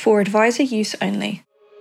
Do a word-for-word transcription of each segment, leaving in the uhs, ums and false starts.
for advisor use only.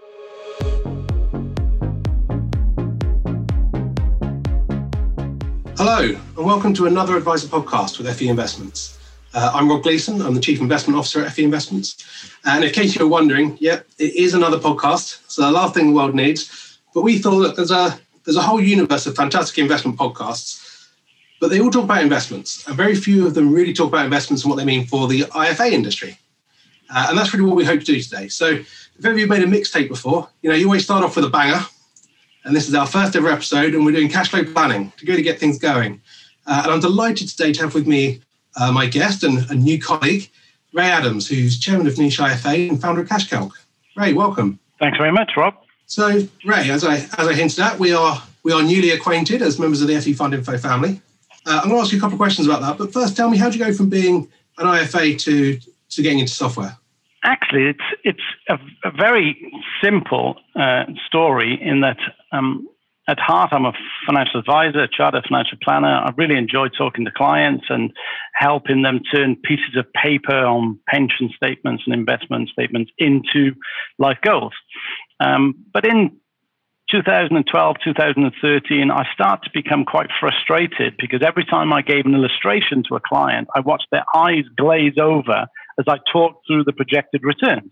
Hello, and welcome to another Advisor podcast with F E Investments. Uh, I'm Rob Gleeson. I'm the Chief Investment Officer at F E Investments. And in case you're wondering, yeah, it is another podcast. It's the last thing the world needs. But we thought that there's a there's a whole universe of fantastic investment podcasts, but they all talk about investments. And very few of them really talk about investments and what they mean for the I F A industry. Uh, and that's really what we hope to do today. So if ever you've made a mixtape before, you know, you always start off with a banger. And this is our first ever episode, and we're doing cash flow planning to really get things going. Uh, and I'm delighted today to have with me uh, my guest and a new colleague, Ray Adams, who's chairman of Niche I F A and founder of CashCalc. Ray, welcome. Thanks very much, Rob. So, Ray, as I as I hinted at, we are we are newly acquainted as members of the F E Fund Info family. Uh, I'm going to ask you a couple of questions about that, but first, tell me, how did you go from being an I F A to to getting into software? Actually, it's it's a, a very simple uh, story in that um, at heart, I'm a financial advisor, a chartered financial planner. I really enjoy talking to clients and helping them turn pieces of paper on pension statements and investment statements into life goals. Um, but in two thousand twelve, two thousand thirteen, I started to become quite frustrated because every time I gave an illustration to a client, I watched their eyes glaze over as I talked through the projected returns.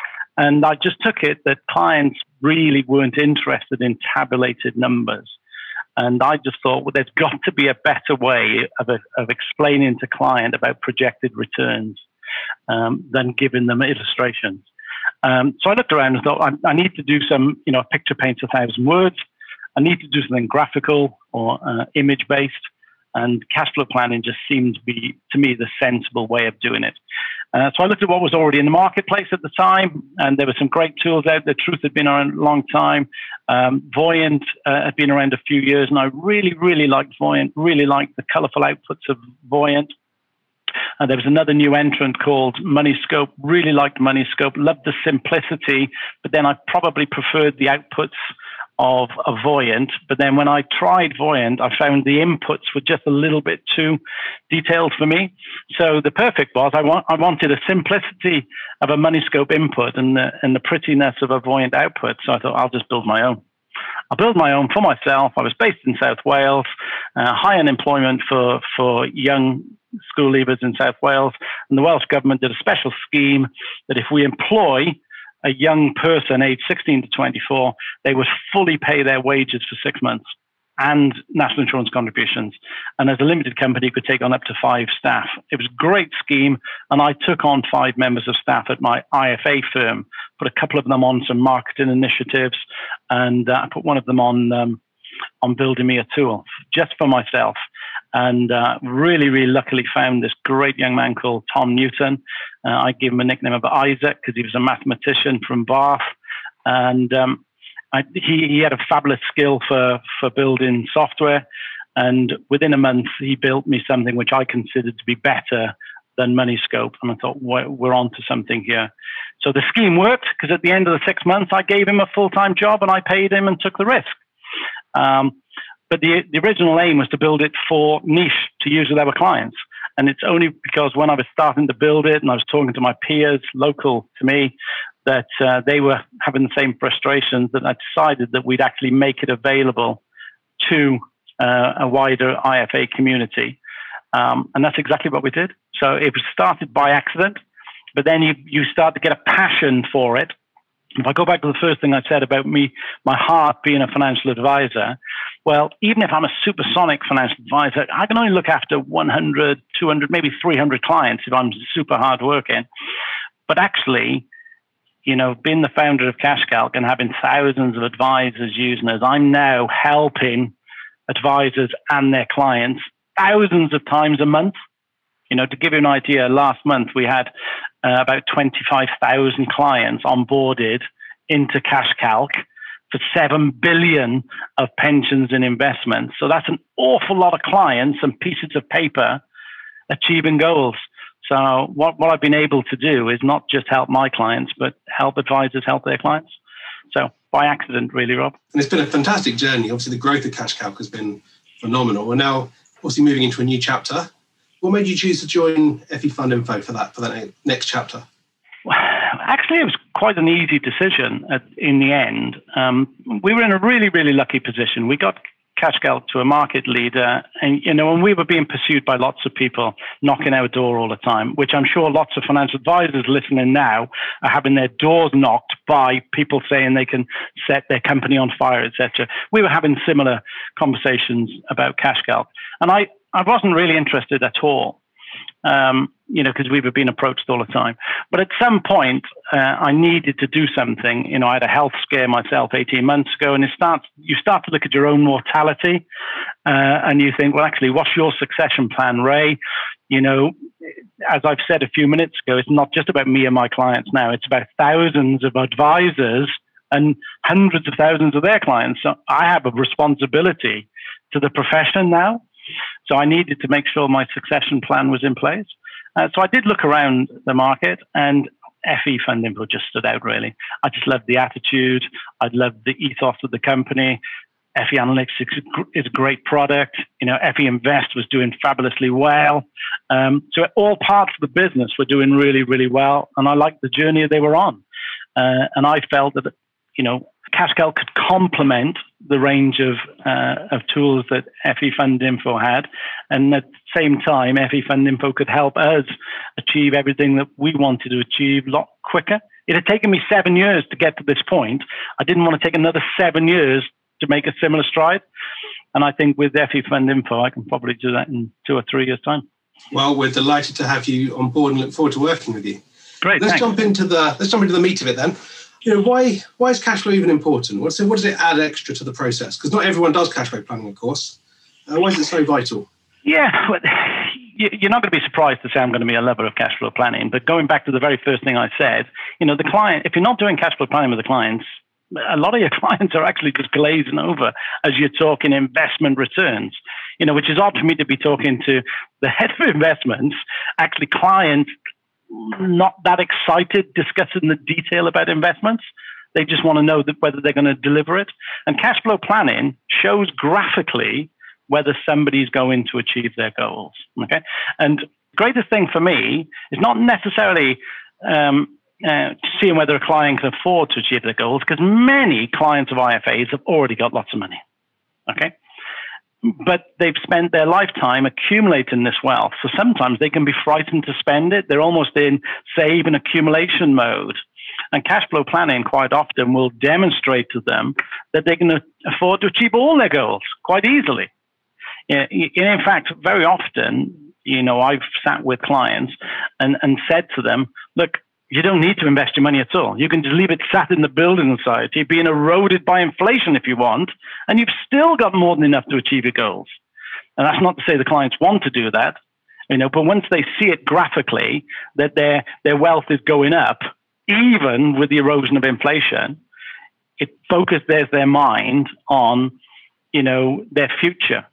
And I just took it that clients really weren't interested in tabulated numbers. And I just thought, well, there's got to be a better way of, of explaining to client about projected returns um, than giving them illustrations. Um, so I looked around and thought, I, I need to do some, you know, a picture paints a thousand words. I need to do something graphical or uh, image-based. And cash flow planning just seemed to be, to me, the sensible way of doing it. Uh, so I looked at what was already in the marketplace at the time, and there were some great tools out there. Truth had been around a long time. Um, Voyant uh, had been around a few years, and I really, really liked Voyant, really liked the colorful outputs of Voyant. And there was another new entrant called MoneyScope. Really liked MoneyScope, loved the simplicity, but then I probably preferred the outputs of a Voyant. But then when I tried Voyant, I found the inputs were just a little bit too detailed for me. So the perfect was I, want, I wanted a simplicity of a MoneyScope input and the, and the prettiness of a Voyant output. So I thought, I'll just build my own. I'll build my own for myself. I was based in South Wales, uh, high unemployment for, for young school leavers in South Wales. And the Welsh government did a special scheme that if we employ a young person aged sixteen to twenty-four, they would fully pay their wages for six months and national insurance contributions. And as a limited company, you could take on up to five staff. It was a great scheme. And I took on five members of staff at my I F A firm, put a couple of them on some marketing initiatives, and uh, I put one of them on, um, on building me a tool just for myself. And uh, really, really luckily found this great young man called Tom Newton. Uh, I gave him a nickname of Isaac because he was a mathematician from Bath. And um, I, he, he had a fabulous skill for, for building software. And within a month, he built me something which I considered to be better than MoneyScope. And I thought, we're, we're on to something here. So the scheme worked because at the end of the six months, I gave him a full-time job and I paid him and took the risk. Um, But the, the original aim was to build it for Niche to use with our clients. And it's only because when I was starting to build it and I was talking to my peers local to me that uh, they were having the same frustrations that I decided that we'd actually make it available to uh, a wider I F A community. Um, and that's exactly what we did. So it was started by accident, but then you, you start to get a passion for it. If I go back to the first thing I said about me, my heart being a financial advisor, well, even if I'm a supersonic financial advisor, I can only look after one hundred, two hundred, maybe three hundred clients if I'm super hardworking. But actually, you know, being the founder of CashCalc and having thousands of advisors using us, I'm now helping advisors and their clients thousands of times a month. You know, to give you an idea, last month we had uh, about twenty-five thousand clients onboarded into CashCalc for seven billion of pensions and investments. So that's an awful lot of clients and pieces of paper achieving goals. So what, what I've been able to do is not just help my clients, but help advisors help their clients. So by accident, really, Rob. And it's been a fantastic journey. Obviously, the growth of CashCalc has been phenomenal. We're now obviously moving into a new chapter. What made you choose to join F E Fund Info for that for that next chapter? Well, actually, it was quite an easy decision at, in the end. Um, we were in a really, really lucky position. We got CashGeld to a market leader, and you know, and we were being pursued by lots of people knocking our door all the time, which I'm sure lots of financial advisors listening now are having their doors knocked by people saying they can set their company on fire, et cetera. We were having similar conversations about CashGeld, and I, I wasn't really interested at all. Um, you know, because we were being approached all the time. But at some point, uh, I needed to do something. You know, I had a health scare myself eighteen months ago, and it starts, you start to look at your own mortality, uh, and you think, well, actually, what's your succession plan, Ray? You know, as I've said a few minutes ago, it's not just about me and my clients now. It's about thousands of advisors and hundreds of thousands of their clients. So I have a responsibility to the profession now. So I needed to make sure my succession plan was in place. Uh, so I did look around the market, and F E Fundinfo just stood out, really. I just loved the attitude. I loved the ethos of the company. F E Analytics is a great product. You know, F E Invest was doing fabulously well. Um, so all parts of the business were doing really, really well. And I liked the journey they were on. Uh, and I felt that, you know, CashGeld could complement the range of uh, of tools that F E Fundinfo had, and at the same time, F E Fundinfo could help us achieve everything that we wanted to achieve a lot quicker. It had taken me seven years to get to this point. I didn't want to take another seven years to make a similar stride, and I think with F E Fundinfo, I can probably do that in two or three years' time. Well, we're delighted to have you on board and look forward to working with you. Great. Let's thanks. jump into the let's jump into the meat of it then. You know, why why is cash flow even important? What's it, what does it add extra to the process? Because not everyone does cash flow planning, of course. Uh, why is it so vital? Yeah, you're not going to be surprised to say I'm going to be a lover of cash flow planning. But going back to the very first thing I said, you know, the client, if you're not doing cash flow planning with the clients, a lot of your clients are actually just glazing over as you're talking investment returns, you know, which is odd for me to be talking to the head of investments, actually clients not that excited discussing the detail about investments. They just want to know that whether they're going to deliver it. And cash flow planning shows graphically whether somebody's going to achieve their goals. Okay. And the greatest thing for me is not necessarily um, uh, seeing whether a client can afford to achieve their goals, because many clients of I F As have already got lots of money. Okay. But they've spent their lifetime accumulating this wealth. So sometimes they can be frightened to spend it. They're almost in save and accumulation mode. And cash flow planning quite often will demonstrate to them that they can afford to achieve all their goals quite easily. In fact, very often, you know, I've sat with clients and, and said to them, look, you don't need to invest your money at all. You can just leave it sat in the building society, being eroded by inflation if you want, and you've still got more than enough to achieve your goals. And that's not to say the clients want to do that, you know, but once they see it graphically, that their, their wealth is going up, even with the erosion of inflation, it focuses their mind on, you know, their future.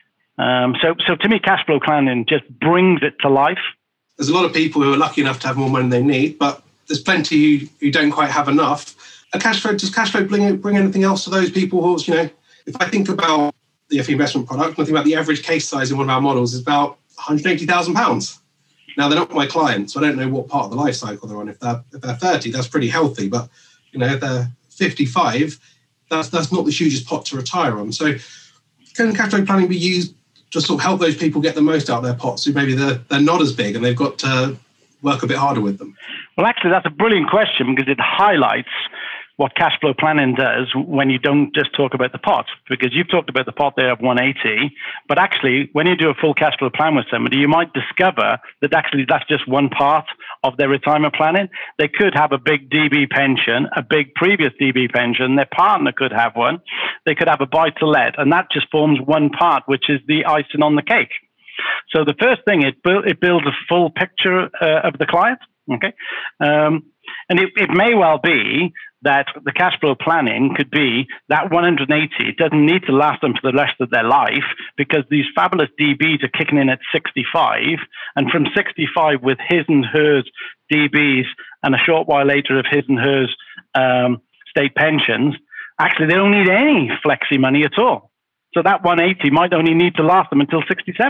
Um, so, so to me, cash flow planning just brings it to life. There's a lot of people who are lucky enough to have more money than they need, but there's plenty who, who don't quite have enough. A cash flow, does cash flow bring, bring anything else to those people who, you know, if I think about the F E investment product, and I think about the average case size in one of our models is about one hundred eighty thousand pounds. Now, they're not my clients, so I don't know what part of the life cycle they're on. If they're, if they're thirty, that's pretty healthy, but, you know, if they're fifty-five, that's, that's not the hugest pot to retire on. So can cash flow planning be used to sort of help those people get the most out of their pots who maybe they're, they're not as big and they've got to work a bit harder with them? Well, actually, that's a brilliant question because it highlights what cash flow planning does when you don't just talk about the pot, because you've talked about the pot there of one eighty, but actually when you do a full cash flow plan with somebody, you might discover that actually that's just one part of their retirement planning. They could have a big D B pension, a big previous D B pension, their partner could have one, they could have a buy-to-let, and that just forms one part, which is the icing on the cake. So the first thing, it, bu- it builds a full picture uh, of the client, okay? Um, and it, it may well be that the cash flow planning could be that one hundred eighty. It doesn't need to last them for the rest of their life because these fabulous D Bs are kicking in at sixty-five. And from sixty-five with his and hers D Bs and a short while later of his and hers um, state pensions, actually they don't need any flexi money at all. So that one eighty might only need to last them until sixty-seven.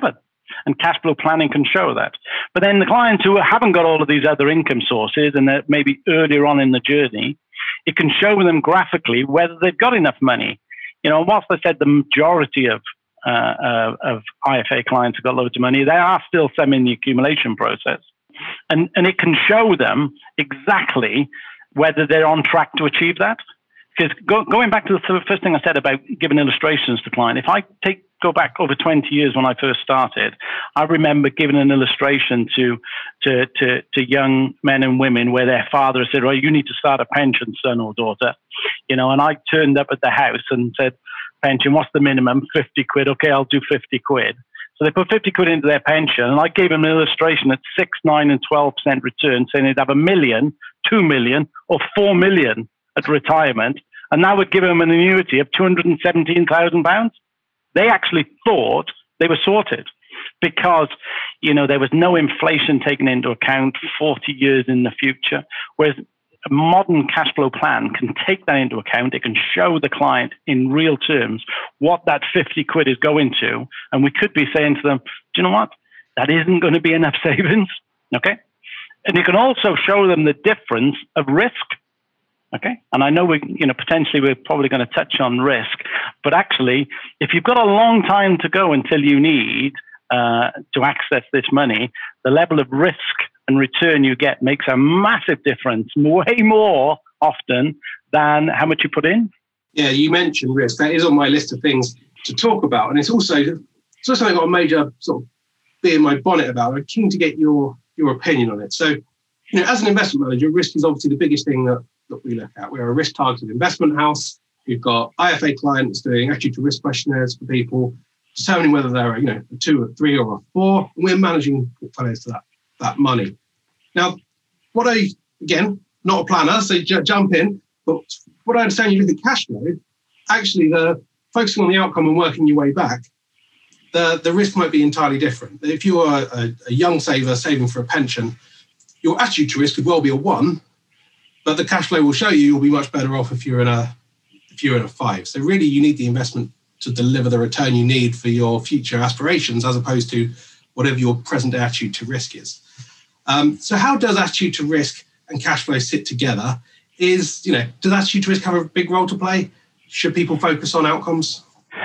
And cash flow planning can show that. But then the clients who haven't got all of these other income sources and they're maybe earlier on in the journey, it can show them graphically whether they've got enough money. You know, whilst I said the majority of uh, uh, of I F A clients have got loads of money, there are still some in the accumulation process. And, and it can show them exactly whether they're on track to achieve that. Because go, going back to the first thing I said about giving illustrations to client, if I take go back over twenty years when I first started, I remember giving an illustration to, to, to, to young men and women where their father said, well, you need to start a pension, son or daughter. You know, and I turned up at the house and said, pension, what's the minimum? fifty quid. Okay, I'll do fifty quid. So they put fifty quid into their pension, and I gave them an illustration at six, nine, and twelve percent return, saying they'd have a million, two million, or four million at retirement, and that would give them an annuity of two hundred seventeen thousand pounds. They actually thought they were sorted because, you know, there was no inflation taken into account forty years in the future, whereas a modern cash flow plan can take that into account. It can show the client in real terms what that fifty quid is going to. And we could be saying to them, do you know what? That isn't going to be enough savings. Okay. And you can also show them the difference of risk. Okay. And I know we, you know, potentially we're probably going to touch on risk, but actually, if you've got a long time to go until you need uh, to access this money, the level of risk and return you get makes a massive difference, way more often than how much you put in. Yeah, you mentioned risk. That is on my list of things to talk about. And it's also, it's also something I've got a major sort of bee in my bonnet about. I'm keen to get your, your opinion on it. So, you know, as an investment manager, risk is obviously the biggest thing that, that we look at. We're a risk targeted investment house. We've got I F A clients doing attitude to risk questionnaires for people, determining whether they're a, you know, a two, a three, or a four. And we're managing portfolios to that. that money. Now, what I, again, not a planner, so j- jump in, but what I understand you look at cash flow, actually the focusing on the outcome and working your way back, the, the risk might be entirely different. If you're a, a young saver saving for a pension, your attitude to risk could well be a one, but the cash flow will show you you'll be much better off if you're in a if you're in a five. So really you need the investment to deliver the return you need for your future aspirations as opposed to whatever your present attitude to risk is. Um, so how does attitude to risk and cash flow sit together? Is, you know, does attitude to risk have a big role to play? Should people focus on outcomes?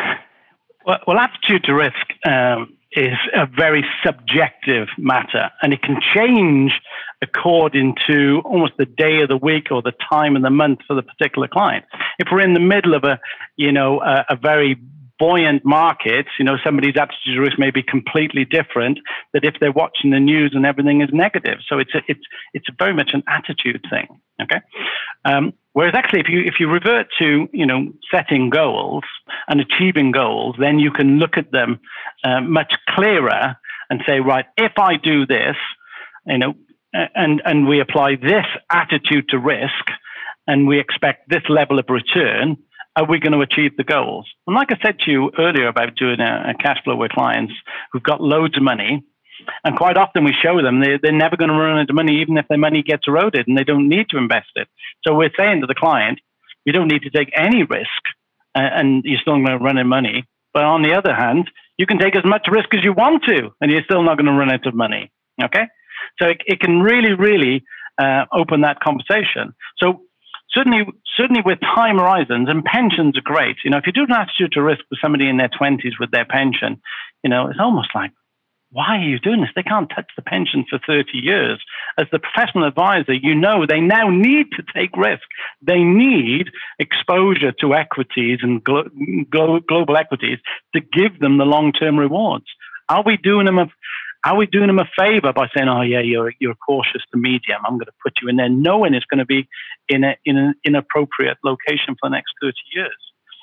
Well, well attitude to risk um, is a very subjective matter, and it can change according to almost the day of the week or the time of the month for the particular client. If we're in the middle of a, you know, a, a very buoyant market, you know, somebody's attitude to risk may be completely different than if they're watching the news and everything is negative. So it's a, it's it's very much an attitude thing. Okay. Um, whereas actually, if you if you revert to, you know, setting goals and achieving goals, then you can look at them uh, much clearer and say, right, if I do this, you know, and and we apply this attitude to risk, and we expect this level of return, are we going to achieve the goals? And like I said to you earlier about doing a, a cash flow with clients who've got loads of money, and quite often we show them they, they're never going to run out of money, even if their money gets eroded, and they don't need to invest it. So we're saying to the client, you don't need to take any risk, uh, and you're still going to run out of money. But on the other hand, you can take as much risk as you want to, and you're still not going to run out of money. Okay? So it, it can really, really uh, open that conversation. So Certainly, certainly with time horizons, and pensions are great. You know, if you do an attitude to risk with somebody in their twenties with their pension, you know, it's almost like, why are you doing this? They can't touch the pension for thirty years. As the professional advisor, you know they now need to take risk. They need exposure to equities and glo- glo- global equities to give them the long-term rewards. Are we doing them a Are we doing them a favor by saying, oh, yeah, you're you're cautious to medium, I'm going to put you in there, knowing it's going to be in, a, in an inappropriate location for the next thirty years?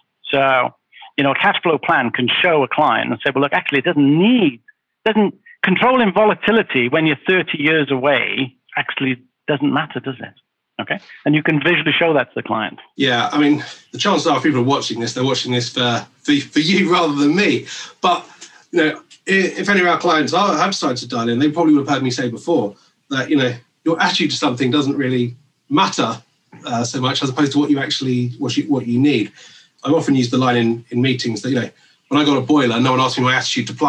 So, you know, a cash flow plan can show a client and say, well, look, actually, it doesn't need, doesn't controlling volatility when you're thirty years away actually doesn't matter, does it? Okay. And you can visually show that to the client. Yeah. I mean, the chances are people are watching this, they're watching this for, for, for you rather than me. But, you know, if any of our clients are, have decided to dial in, they probably would have heard me say before that, you know, your attitude to something doesn't really matter uh, so much as opposed to what you actually, what you, what you need. I've often used the line in, in meetings that, you know, when I got a boiler, no one asked me my attitude to plumbing.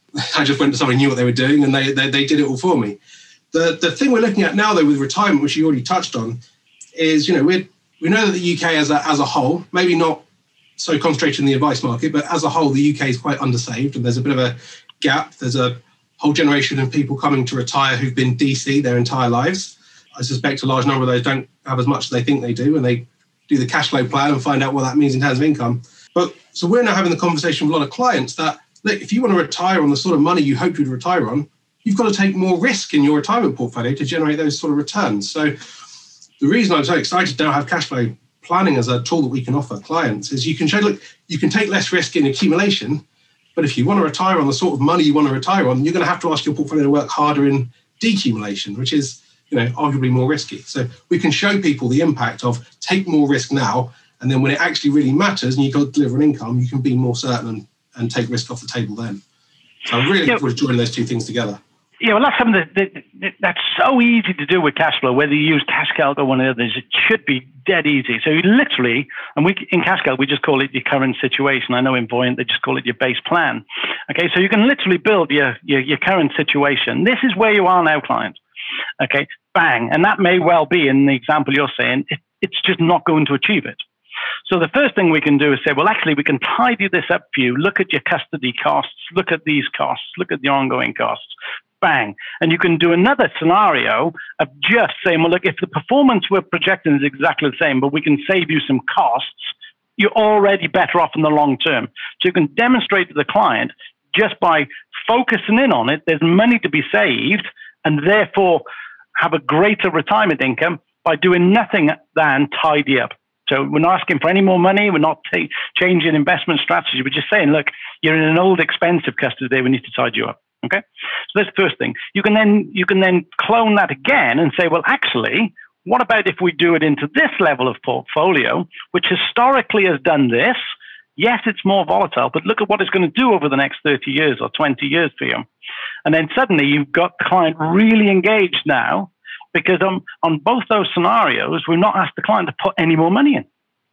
I just went to somebody who knew what they were doing, and they, they, they did it all for me. The, the thing we're looking at now, though, with retirement, which you already touched on, is, you know, we we know that the U K as a, as a whole, maybe not so concentrated in the advice market, but as a whole, the U K is quite undersaved, and there's a bit of a gap. There's a whole generation of people coming to retire who've been D C their entire lives. I suspect a large number of those don't have as much as they think they do, and they do the cash flow plan and find out what that means in terms of income. But so we're now having the conversation with a lot of clients that, look, if you want to retire on the sort of money you hope you'd retire on, you've got to take more risk in your retirement portfolio to generate those sort of returns. So the reason I'm so excited to now have cash flow planning as a tool that we can offer clients is you can show, look, you can take less risk in accumulation, but if you want to retire on the sort of money you want to retire on, you're going to have to ask your portfolio to work harder in decumulation, which is, you know, arguably more risky. So we can show people the impact of take more risk now, and then when it actually really matters and you've got to deliver an income, you can be more certain and, and take risk off the table then. So I'm really looking forward to joining those two things together. Yeah, well, that's something that, that, that, that's so easy to do with cash flow, whether you use CashCalc or one of the others. It should be dead easy. So you literally, and we in CashCalc, we just call it your current situation. I know in Voyant, they just call it your base plan. Okay, so you can literally build your, your, your current situation. This is where you are now, client. Okay, bang. And that may well be, in the example you're saying, it, it's just not going to achieve it. So the first thing we can do is say, well, actually, we can tidy this up for you. Look at your custody costs. Look at these costs. Look at the ongoing costs. Bang. And you can do another scenario of just saying, well, look, if the performance we're projecting is exactly the same, but we can save you some costs, you're already better off in the long term. So you can demonstrate to the client just by focusing in on it, there's money to be saved, and therefore have a greater retirement income by doing nothing than tidy up. So we're not asking for any more money. We're not t- changing investment strategy. We're just saying, look, you're in an old expensive custody there. We need to tidy you up. Okay. So that's the first thing. You can then you can then clone that again and say, well, actually, what about if we do it into this level of portfolio, which historically has done this? Yes, it's more volatile, but look at what it's going to do over the next thirty years or twenty years for you. And then suddenly you've got the client really engaged now, because on, on both those scenarios, we've not asked the client to put any more money in.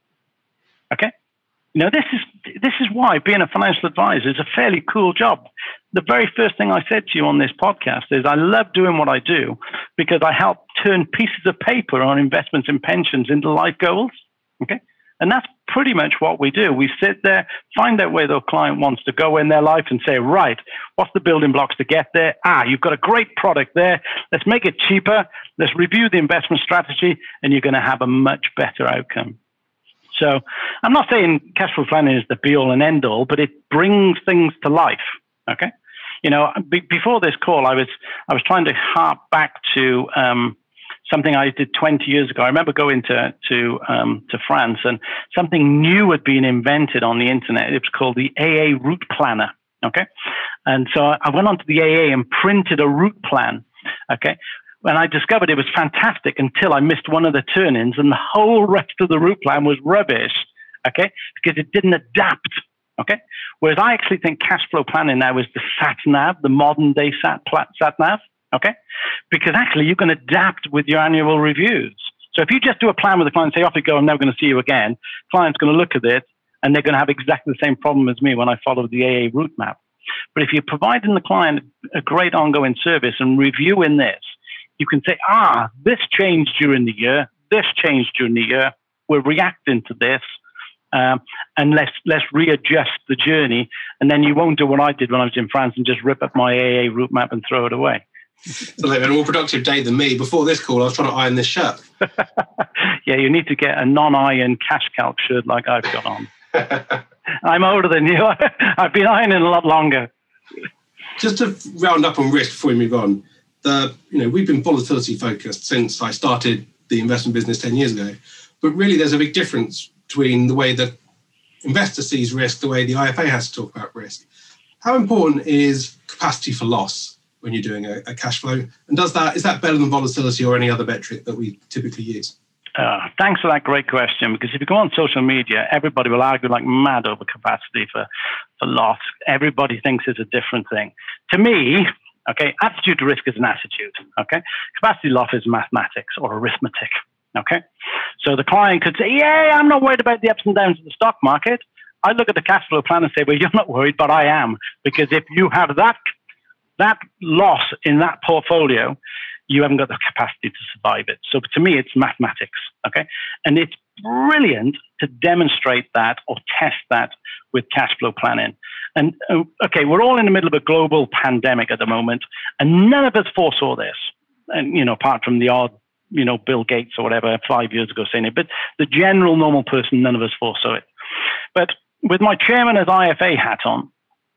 Okay? You know, this is this is why being a financial advisor is a fairly cool job. The very first thing I said to you on this podcast is I love doing what I do because I help turn pieces of paper on investments and pensions into life goals. Okay? And that's pretty much what we do. We sit there, find out where the client wants to go in their life and say, right, what's the building blocks to get there? Ah, you've got a great product there. Let's make it cheaper. Let's review the investment strategy, and you're going to have a much better outcome. So I'm not saying cash flow planning is the be all and end all, but it brings things to life. Okay. You know, be, before this call, I was, I was trying to harp back to, um, something I did twenty years ago. I remember going to, to, um, to France, and something new had been invented on the internet. It was called the A A Route Planner. Okay. And so I went onto the A A and printed a route plan. Okay. And I discovered it was fantastic until I missed one of the turn-ins, and the whole rest of the route plan was rubbish, okay, because it didn't adapt, okay? Whereas I actually think cash flow planning now is the sat-nav, the modern-day sat, sat-nav, okay? Because actually you can adapt with your annual reviews. So if you just do a plan with a client and say, off you go, I'm never going to see you again, client's going to look at it, and they're going to have exactly the same problem as me when I follow the A A route map. But if you're providing the client a great ongoing service and reviewing this, you can say, ah, this changed during the year, this changed during the year, we're reacting to this, um, and let's let's readjust the journey, and then you won't do what I did when I was in France and just rip up my A A route map and throw it away. So they've had a more productive day than me. Before this call, I was trying to iron this shirt. Yeah, you need to get a non-iron CashCalc shirt like I've got on. I'm older than you. I've been ironing a lot longer. Just to round up on risk before we move on, the, you know, we've been volatility focused since I started the investment business ten years ago. But really, there's a big difference between the way the investor sees risk, the way the I F A has to talk about risk. How important is capacity for loss when you're doing a, a cash flow? And does that is that better than volatility or any other metric that we typically use? Uh, thanks for that great question, because if you go on social media, everybody will argue like mad over capacity for, for loss. Everybody thinks it's a different thing. To me, okay, attitude to risk is an attitude, okay? Capacity loss is mathematics or arithmetic, okay? So the client could say, yeah, I'm not worried about the ups and downs of the stock market. I look at the cash flow plan and say, well, you're not worried, but I am. Because if you have that that loss in that portfolio, you haven't got the capacity to survive it. So to me, it's mathematics, okay? And it's brilliant to demonstrate that or test that with cash flow planning. And uh, okay, we're all in the middle of a global pandemic at the moment, and none of us foresaw this. And, you know, apart from the odd, you know, Bill Gates or whatever, five years ago saying it, but the general normal person, none of us foresaw it. But with my chairman as I F A hat on,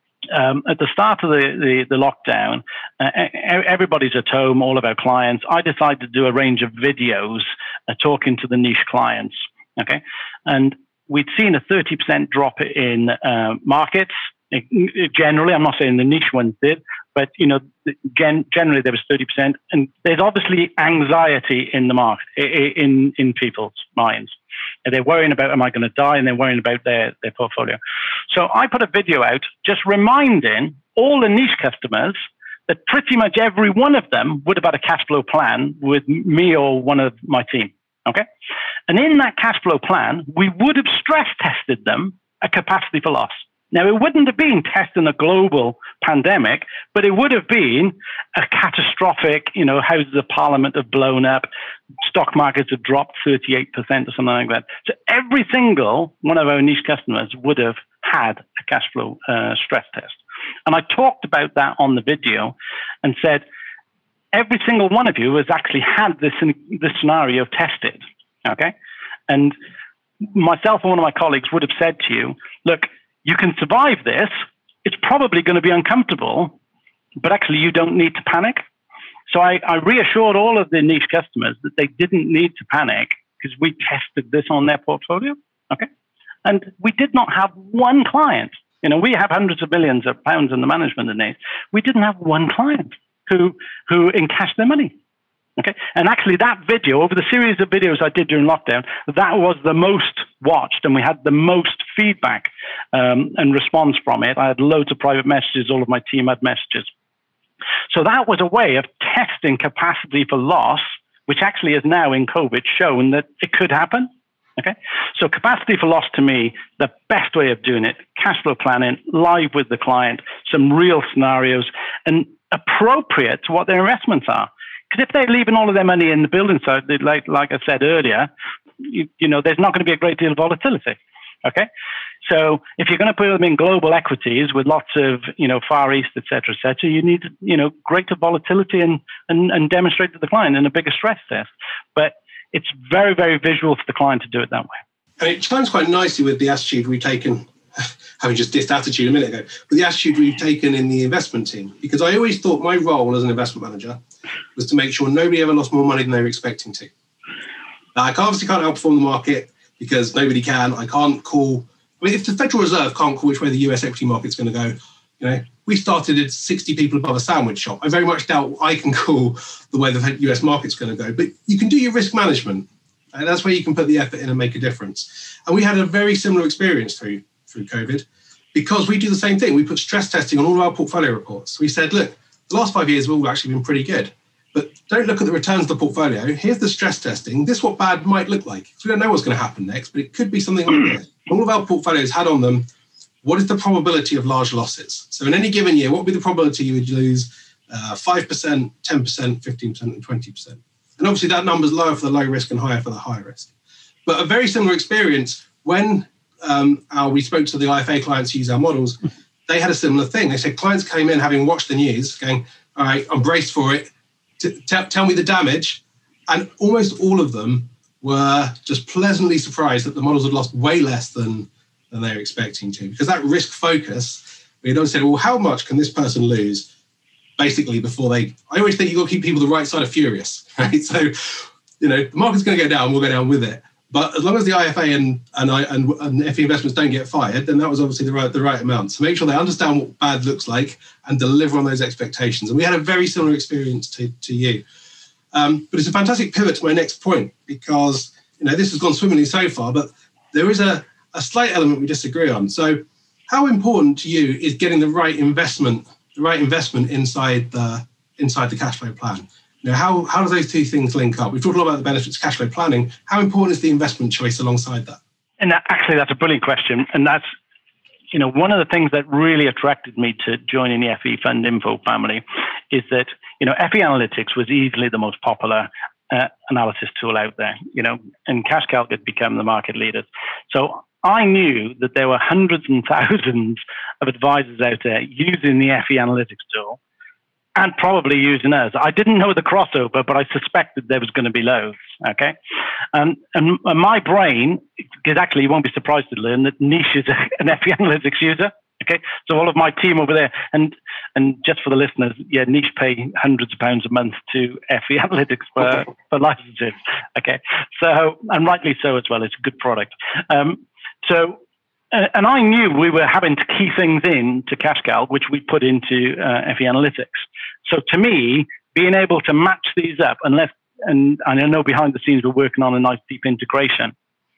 Um, at the start of the, the, the lockdown, uh, everybody's at home, all of our clients. I decided to do a range of videos uh, talking to the niche clients, okay? And we'd seen a thirty percent drop in uh, markets. It, it, generally, I'm not saying the niche ones did, but you know, gen, generally there was thirty percent. And there's obviously anxiety in the market, in, in people's minds. And they're worrying about, am I going to die? And they're worrying about their, their portfolio. So I put a video out just reminding all the niche customers that pretty much every one of them would have had a cash flow plan with me or one of my team. Okay. And in that cash flow plan, we would have stress tested them a capacity for loss. Now, it wouldn't have been testing a global pandemic, but it would have been a catastrophic, you know, houses of parliament have blown up, stock markets have dropped thirty-eight percent or something like that. So every single one of our niche customers would have had a cash flow uh, stress test. And I talked about that on the video and said, every single one of you has actually had this, this scenario tested, okay? And myself and one of my colleagues would have said to you, look, you can survive this. It's probably going to be uncomfortable, but actually you don't need to panic. So I, I reassured all of the niche customers that they didn't need to panic because we tested this on their portfolio. Okay. And we did not have one client. You know, we have hundreds of millions of pounds in the management of N A C E. We didn't have one client who, who encashed their money. Okay. And actually that video, over the series of videos I did during lockdown, that was the most watched and we had the most feedback um, and response from it. I had loads of private messages. All of my team had messages. So that was a way of testing capacity for loss, which actually is now in COVID shown that it could happen. Okay. So capacity for loss to me, the best way of doing it, cash flow planning, live with the client, some real scenarios and appropriate to what their investments are. Because if they're leaving all of their money in the building side, like, like I said earlier, you, you know, there's not going to be a great deal of volatility. Okay. So if you're going to put them in global equities with lots of, you know, Far East, et cetera, et cetera, you need, you know, greater volatility and, and, and demonstrate to the client in a bigger stress test. But it's very, very visual for the client to do it that way. And it chimes quite nicely with the attitude we've taken, having just dissed attitude a minute ago, but the attitude we've taken in the investment team. Because I always thought my role as an investment manager was to make sure nobody ever lost more money than they were expecting to. Now, I obviously can't outperform the market because nobody can. I can't call... I mean, if the Federal Reserve can't call which way the U S equity market's going to go, you know, we started at sixty people above a sandwich shop. I very much doubt I can call the way the U S market's going to go. But you can do your risk management. And that's where you can put the effort in and make a difference. And we had a very similar experience through, through COVID because we do the same thing. We put stress testing on all of our portfolio reports. We said, look, the last five years have all actually been pretty good. But don't look at the returns of the portfolio. Here's the stress testing. This is what bad might look like. So we don't know what's going to happen next, but it could be something like this. All of our portfolios had on them, what is the probability of large losses? So in any given year, what would be the probability you would lose uh, five percent, ten percent, fifteen percent, and twenty percent? And obviously that number's lower for the low risk and higher for the high risk. But a very similar experience when um, our, we spoke to the I F A clients who use our models, they had a similar thing. They said clients came in having watched the news going, all right, I'm braced for it. T- t- tell me the damage. And almost all of them were just pleasantly surprised that the models had lost way less than, than they were expecting to. Because that risk focus, we had always said, well, how much can this person lose basically before they... I always think you've got to keep people the right side of furious, right? So, you know, the market's going to go down, we'll go down with it. But as long as the I F A and and, I, and, and F E investments don't get fired, then that was obviously the right the right amount. So make sure they understand what bad looks like and deliver on those expectations. And we had a very similar experience to, to you. Um, but it's a fantastic pivot to my next point because, you know, this has gone swimmingly so far, but there is a, a slight element we disagree on. So how important to you is getting the right investment, the right investment inside the inside the cash flow plan? You know, how, how do those two things link up? We've talked a lot about the benefits of cash flow planning. How important is the investment choice alongside that? And that, actually, that's a brilliant question. And that's you know, one of the things that really attracted me to joining the F E Fund Info family is that, you know, F E Analytics was easily the most popular uh, analysis tool out there, you know, and CashCalc had become the market leaders. So I knew that there were hundreds and thousands of advisors out there using the F E Analytics tool and probably using us. I didn't know the crossover, but I suspected there was going to be loads, okay? Um, and, and my brain, exactly, you won't be surprised to learn that Niche is a, an F E Analytics user, okay? So all of my team over there, and and just for the listeners, yeah, Niche pay hundreds of pounds a month to F E Analytics for, for licenses, okay? So, and rightly so as well, it's a good product. Um, so, Uh, and I knew we were having to key things in to CashCalc, which we put into uh, F E Analytics. So to me, being able to match these up, unless, and, and I know behind the scenes we're working on a nice deep integration.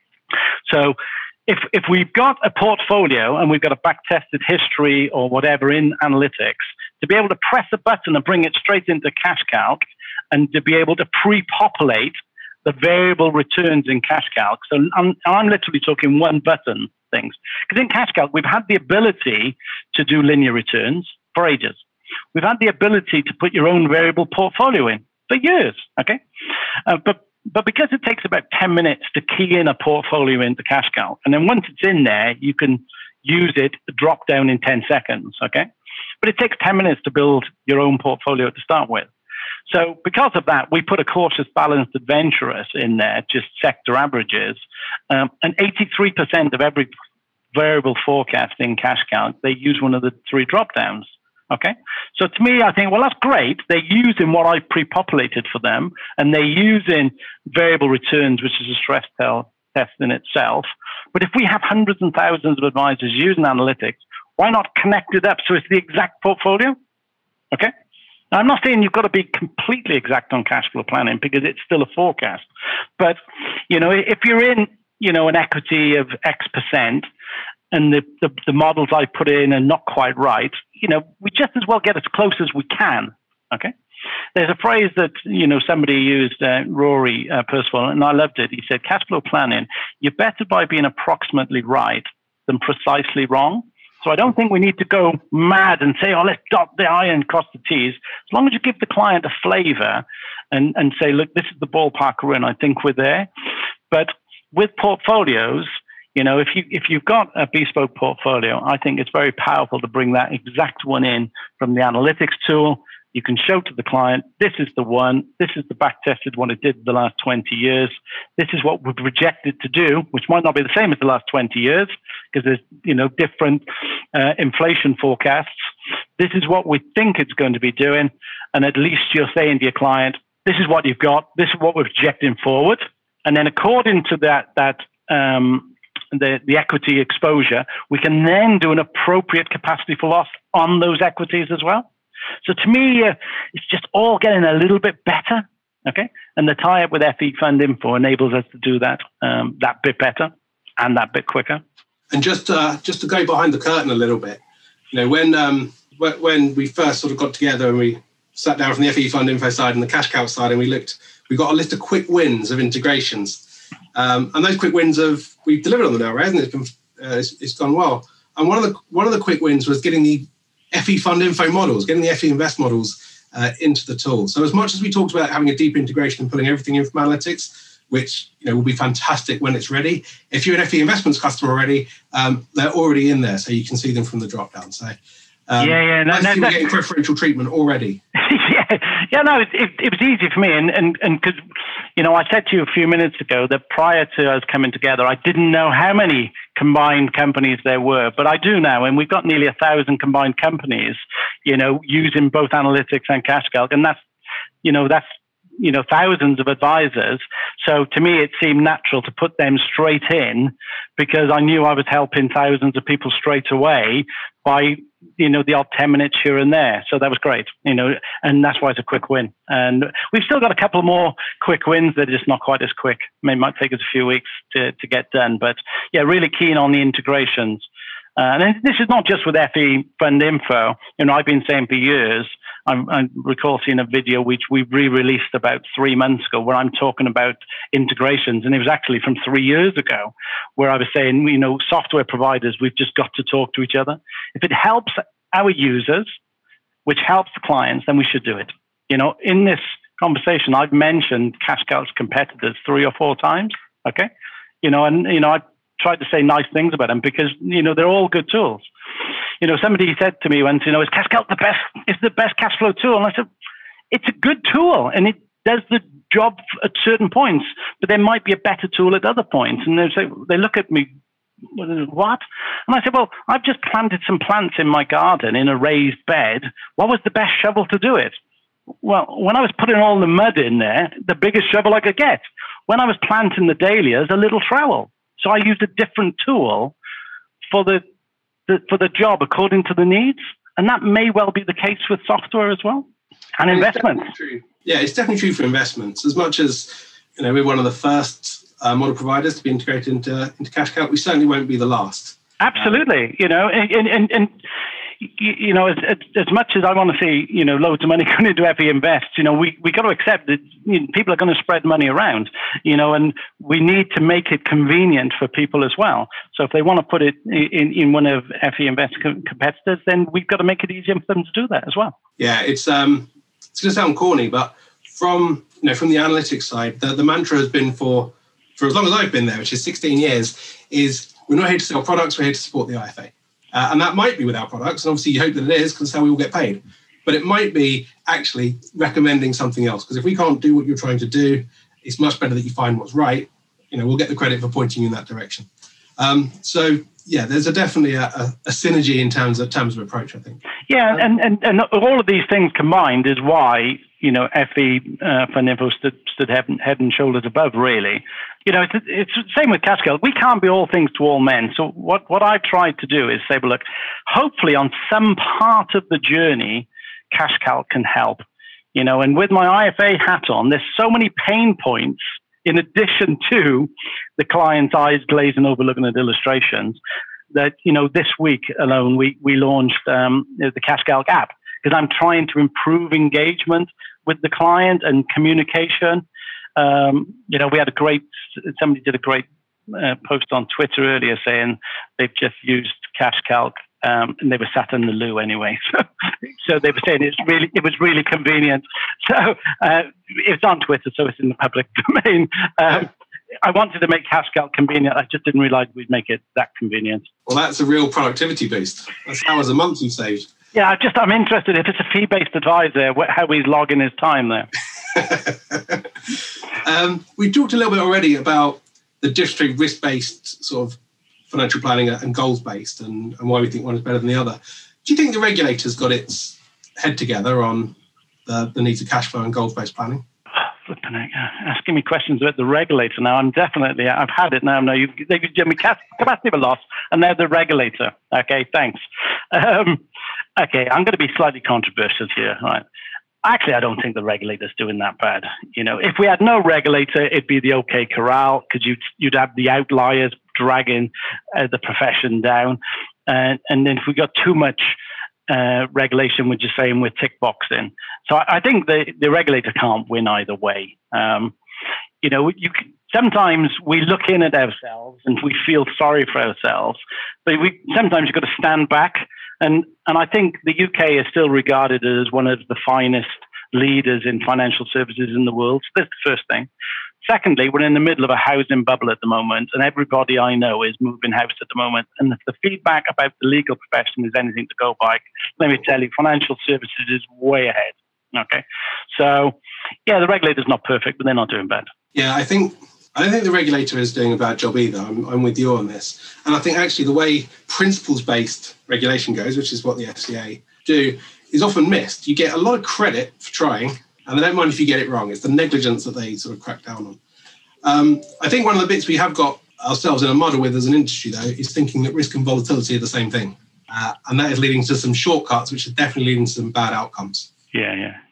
So if if we've got a portfolio and we've got a back-tested history or whatever in analytics, to be able to press a button and bring it straight into CashCalc and to be able to pre-populate the variable returns in CashCalc. So I'm, I'm literally talking one button things. Because in CashCalc, we've had the ability to do linear returns for ages. We've had the ability to put your own variable portfolio in for years, okay? Uh, but but because it takes about ten minutes to key in a portfolio into CashCalc, and then once it's in there, you can use it, drop down in ten seconds, okay? But it takes ten minutes to build your own portfolio to start with. So because of that, we put a cautious, balanced, adventurous in there, just sector averages. Um, and eighty-three percent of every variable forecast in CashCalc, they use one of the three drop-downs. Okay? So to me, I think, well, that's great. They're using what I pre-populated for them, and they're using variable returns, which is a stress test in itself. But if we have hundreds and thousands of advisors using analytics, why not connect it up so it's the exact portfolio? Okay? Now, I'm not saying you've got to be completely exact on cash flow planning because it's still a forecast. But, you know, if you're in, you know, an equity of X percent and the, the, the models I put in are not quite right, you know, we just as well get as close as we can, okay? There's a phrase that, you know, somebody used, uh, Rory uh, Percival, and I loved it. He said, cash flow planning, you're better by being approximately right than precisely wrong. So I don't think we need to go mad and say, oh, let's dot the I and cross the T's. As long as you give the client a flavor and, and say, look, this is the ballpark we're in, I think we're there. But with portfolios, you know, if, you, if you've got a bespoke portfolio, I think it's very powerful to bring that exact one in from the analytics tool. You can show to the client, this is the one, this is the back-tested one it did the last twenty years. This is what we've rejected to do, which might not be the same as the last twenty years, because there's, you know, different uh, inflation forecasts. This is what we think it's going to be doing. And at least you're saying to your client, this is what you've got, this is what we're projecting forward. And then according to that, that um, the, the equity exposure, we can then do an appropriate capacity for loss on those equities as well. So to me, uh, it's just all getting a little bit better, okay? And the tie-up with F E Fund Info enables us to do that um, that bit better and that bit quicker. And just uh, just to go behind the curtain a little bit, you know, when um, when we first sort of got together and we sat down from the F E Fund Info side and the CashCalc side, and we looked, we got a list of quick wins of integrations, um, and those quick wins have we've delivered on them now, right? Hasn't it? It's, been, uh, it's, it's gone well. And one of the one of the quick wins was getting the F E Fund Info models, getting the F E Invest models uh, into the tool. So as much as we talked about having a deep integration and pulling everything in from analytics, which, you know, will be fantastic when it's ready, if you're an F E Investments customer already, um, they're already in there, so you can see them from the drop down. So um, yeah, yeah, no, I no, see no, we're getting preferential treatment already. yeah, yeah, no, it, it, it was easy for me, and and and because, you know, I said to you a few minutes ago that prior to us coming together, I didn't know how many combined companies there were, but I do now, and we've got nearly a thousand combined companies, you know, using both analytics and CashCalc, and that's, you know, that's, you know, thousands of advisors. So to me, it seemed natural to put them straight in because I knew I was helping thousands of people straight away by, you know, the odd ten minutes here and there. So that was great, you know, and that's why it's a quick win. And we've still got a couple more quick wins that are just not quite as quick. I mean, it might take us a few weeks to, to get done, but yeah, really keen on the integrations. Uh, and this is not just with F E Fund Info. You know, I've been saying for years, I, I recall seeing a video which we re-released about three months ago where I'm talking about integrations. And it was actually from three years ago where I was saying, you know, software providers, we've just got to talk to each other. If it helps our users, which helps the clients, then we should do it. You know, in this conversation, I've mentioned CashCalc's competitors three or four times. Okay. You know, and, you know, I tried to say nice things about them because, you know, they're all good tools. You know, somebody said to me once, you know, is CashCalc the best, is the best cash flow tool? And I said, it's a good tool and it does the job at certain points, but there might be a better tool at other points. And they say, they look at me, what? And I said, well, I've just planted some plants in my garden in a raised bed. What was the best shovel to do it? Well, when I was putting all the mud in there, the biggest shovel I could get. When I was planting the dahlias, a little trowel. So I used a different tool for the, the for the job according to the needs. And that may well be the case with software as well. And it's investments. Yeah, it's definitely true for investments. As much as, you know, we're one of the first uh, model providers to be integrated into, into CashCalc, we certainly won't be the last. Absolutely. Um, you know, and, and, and you know, as, as much as I want to see, you know, loads of money going into F E Invest, you know, we, we got to accept that, you know, people are going to spread money around, you know, and we need to make it convenient for people as well. So if they want to put it in, in one of F E Invest competitors, then we've got to make it easier for them to do that as well. Yeah, it's um, it's going to sound corny, but from, you know, from the analytics side, the, the mantra has been for, for as long as I've been there, which is sixteen years, is we're not here to sell products, we're here to support the I F A. Uh, and that might be with our products, and obviously you hope that it is because that's how we all get paid. But it might be actually recommending something else, because if we can't do what you're trying to do, it's much better that you find what's right. You know, we'll get the credit for pointing you in that direction. Um, so yeah, there's a definitely a, a, a synergy in terms of terms of approach, I think. Yeah, and and, and all of these things combined is why, you know, F E uh, Fund Info stood, stood head, and, head and shoulders above, really. You know, it's, it's the same with CashCalc. We can't be all things to all men. So what, what I've tried to do is say, well, look, hopefully on some part of the journey, CashCalc can help. You know, and with my I F A hat on, there's so many pain points in addition to the client's eyes glazing over looking at illustrations that, you know, this week alone, we, we launched um, the CashCalc app, because I'm trying to improve engagement with the client and communication. Um, you know, we had a great, somebody did a great uh, post on Twitter earlier saying they've just used CashCalc um, and they were sat in the loo anyway. So, so they were saying it's really, it was really convenient. So uh, it's on Twitter, so it's in the public domain. Um, I wanted to make CashCalc convenient. I just didn't realize we'd make it that convenient. Well, that's a real productivity boost. That's hours a month you've saved. Yeah, I just, I'm interested if it's a fee-based advisor, how he's logging his time there. um, we talked a little bit already about the district risk-based sort of financial planning and goals-based and, and why we think one is better than the other. Do you think the regulator's got its head together on the, the needs of cash flow and goals-based planning? Flipping it, asking me questions about the regulator now. I'm definitely, I've had it now. No, you've, they've given me capacity of a loss, and they're the regulator. Okay, thanks. Um, okay, I'm going to be slightly controversial here, right? Actually, I don't think the regulator's doing that bad. You know, if we had no regulator, it'd be the OK Corral, because you'd you'd have the outliers dragging uh, the profession down, and and then if we got too much uh, regulation, we're just saying we're tick boxing. So I, I think the the regulator can't win either way. Um, you know, you can, sometimes we look in at ourselves and we feel sorry for ourselves, but we sometimes you've got to stand back. And and I think the U K is still regarded as one of the finest leaders in financial services in the world. So that's the first thing. Secondly, we're in the middle of a housing bubble at the moment, and everybody I know is moving house at the moment. And if the feedback about the legal profession is anything to go by, let me tell you, financial services is way ahead. Okay, so yeah, the regulator's not perfect, but they're not doing bad. Yeah, I think. I don't think the regulator is doing a bad job either. I'm, I'm with you on this. And I think actually the way principles-based regulation goes, which is what the F C A do, is often missed. You get a lot of credit for trying, and they don't mind if you get it wrong. It's the negligence that they sort of crack down on. Um, I think one of the bits we have got ourselves in a muddle with as an industry, though, is thinking that risk and volatility are the same thing. Uh, and that is leading to some shortcuts, which is definitely leading to some bad outcomes. Yeah, yeah.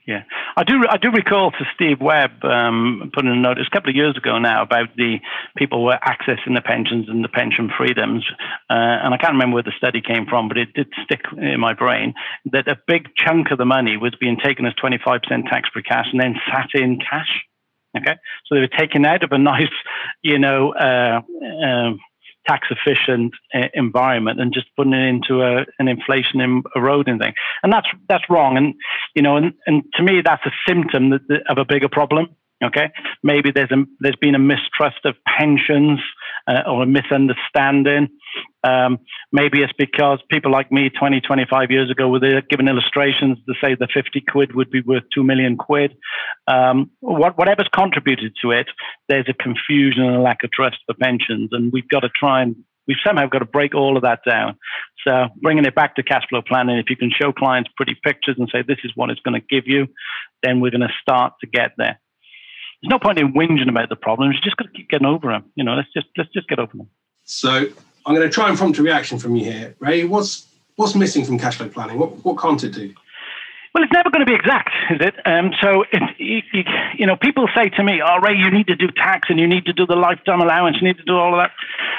Yeah, I do. I do recall to Steve Webb um, putting a notice a couple of years ago now about the people were accessing the pensions and the pension freedoms, uh, and I can't remember where the study came from, but it did stick in my brain that a big chunk of the money was being taken as twenty-five percent tax-free cash and then sat in cash. Okay, so they were taken out of a nice, you know, uh, uh, tax-efficient uh, environment and just putting it into a, an inflation em- eroding thing, and that's that's wrong. And you know, and, and to me, that's a symptom that, that, of a bigger problem. Okay, maybe there's a there's been a mistrust of pensions uh, or a misunderstanding. Um, maybe it's because people like me twenty, twenty-five years ago were given illustrations to say the fifty quid would be worth two million quid. Um, what, whatever's contributed to it, there's a confusion and a lack of trust for pensions, and we've got to try and we've somehow got to break all of that down. So bringing it back to cash flow planning, if you can show clients pretty pictures and say this is what it's going to give you, then we're going to start to get there. There's no point in whinging about the problems. You just got to keep getting over them. You know, let's just let's just get over them. So I'm going to try and prompt a reaction from you here, Ray. What's what's missing from cash flow planning? What what can't it do? Well, it's never going to be exact, is it? Um, so, it, you, you, you know, people say to me, "Oh, Ray, you need to do tax and you need to do the lifetime allowance. You need to do all of that."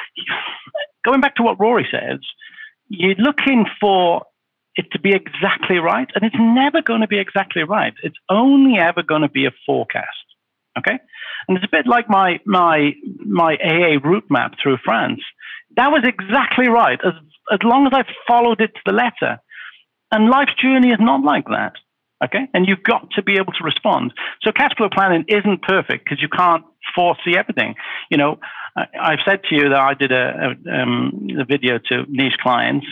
Going back to what Rory says, you're looking for it to be exactly right, and it's never going to be exactly right. It's only ever going to be a forecast. Okay, and it's a bit like my my my A A route map through France. That was exactly right as as long as I followed it to the letter. And life's journey is not like that. Okay, and you've got to be able to respond. So cash flow planning isn't perfect because you can't foresee everything. You know, I, I've said to you that I did a, a, um, a video to niche clients.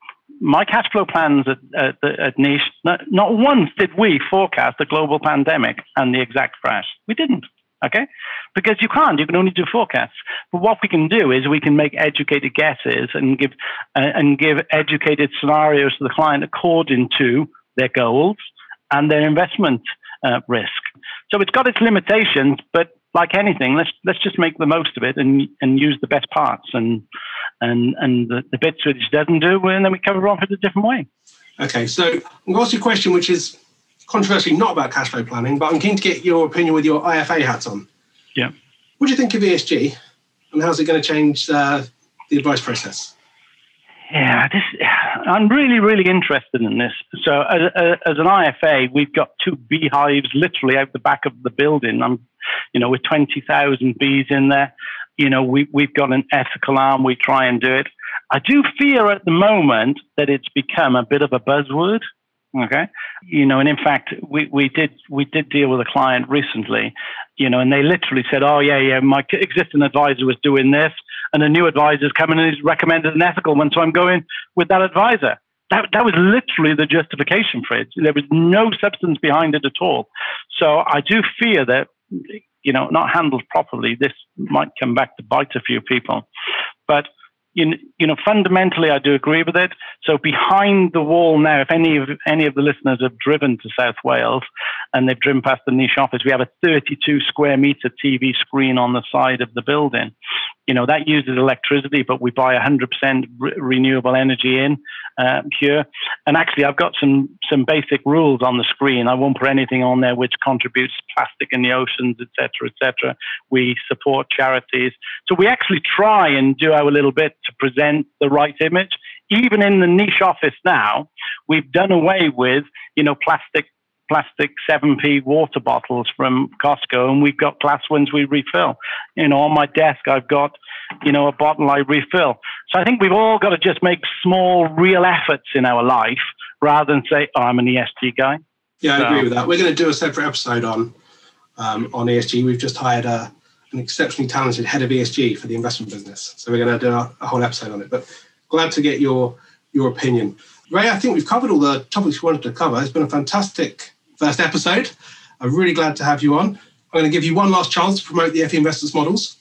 My cash flow plans at, at, at niche, not, not once did we forecast the global pandemic and the exact crash. We didn't, okay? Because you can't, you can only do forecasts. But what we can do is we can make educated guesses and give, uh, and give educated scenarios to the client according to their goals and their investment uh, risk. So it's got its limitations, but like anything, let's let's just make the most of it and and use the best parts and and and the, the bits which doesn't do, and then we cover off it a different way. Okay, so I'm going to ask you a question which is controversially not about cash flow planning, but I'm keen to get your opinion with your I F A hat on. Yeah. What do you think of E S G, and how's it going to change uh, the advice process? Yeah, this, I'm really, really interested in this. So as, as an I F A, we've got two beehives literally out the back of the building. I'm, you know, with twenty thousand bees in there. You know, we, we've got an ethical arm. We try and do it. I do fear at the moment that it's become a bit of a buzzword. Okay, you know, and in fact, we, we did we did deal with a client recently, you know, and they literally said, "Oh yeah, yeah, my existing advisor was doing this, and a new advisor's coming and he's recommended an ethical one, so I'm going with that advisor." That that was literally the justification for it. There was no substance behind it at all. So I do fear that, you know, not handled properly, this might come back to bite a few people, but. You, you know, fundamentally, I do agree with it. So behind the wall now, if any of any of the listeners have driven to South Wales and they've driven past the niche office, we have a thirty-two square meter T V screen on the side of the building. You know, that uses electricity, but we buy one hundred percent re- renewable energy in uh, Pure. And actually, I've got some some basic rules on the screen. I won't put anything on there which contributes to plastic in the oceans, et cetera, et cetera. We support charities. So we actually try and do our little bit to present the right image. Even in the niche office now, we've done away with, you know, plastic plastic seven p water bottles from Costco, and we've got glass ones we refill. You know, on my desk, I've got, you know, a bottle I refill. So I think we've all got to just make small, real efforts in our life rather than say, oh, I'm an E S G guy. Yeah, I so, agree with that. We're going to do a separate episode on um, on E S G. We've just hired a an exceptionally talented head of E S G for the investment business. So we're going to do a, a whole episode on it, but glad to get your, your opinion. Ray, I think we've covered all the topics we wanted to cover. It's been a fantastic first episode. I'm really glad to have you on. I'm going to give you one last chance to promote the F E Investments models.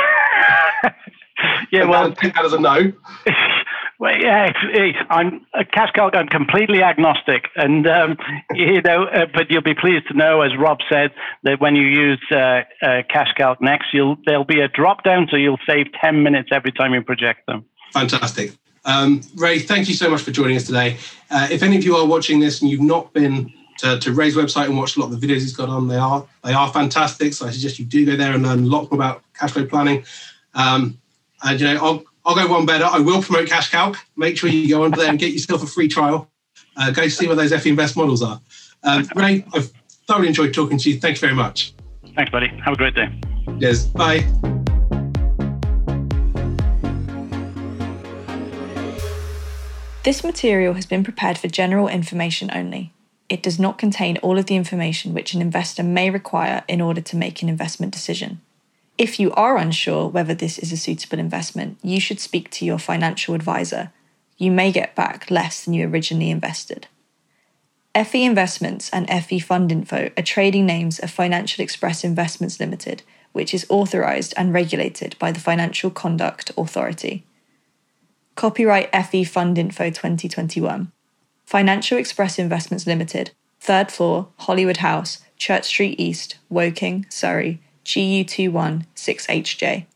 yeah, well, I take that as a no. Well, yeah, it's, it's, I'm a cash calc. I'm completely agnostic, and um, you know. Uh, but you'll be pleased to know, as Rob said, that when you use uh, uh, cash calc next, you'll there'll be a drop down, so you'll save ten minutes every time you project them. Fantastic, um, Ray. Thank you so much for joining us today. Uh, if any of you are watching this and you've not been to, to Ray's website and watch a lot of the videos he's got on. They are they are fantastic. So I suggest you do go there and learn a lot more about cash flow planning. Um, and you know, I'll I'll go one better. I will promote CashCalc. Make sure you go on there and get yourself a free trial. Uh, go see what those F E Invest models are. Um, Ray, I've thoroughly enjoyed talking to you. Thank you very much. Thanks, buddy. Have a great day. Cheers. Bye. This material has been prepared for general information only. It does not contain all of the information which an investor may require in order to make an investment decision. If you are unsure whether this is a suitable investment, you should speak to your financial advisor. You may get back less than you originally invested. F E Investments and F E Fundinfo are trading names of Financial Express Investments Limited, which is authorised and regulated by the Financial Conduct Authority. Copyright F E Fundinfo twenty twenty-one. Financial Express Investments Limited, third floor, Hollywood House, Church Street East, Woking, Surrey, G U two one six H J.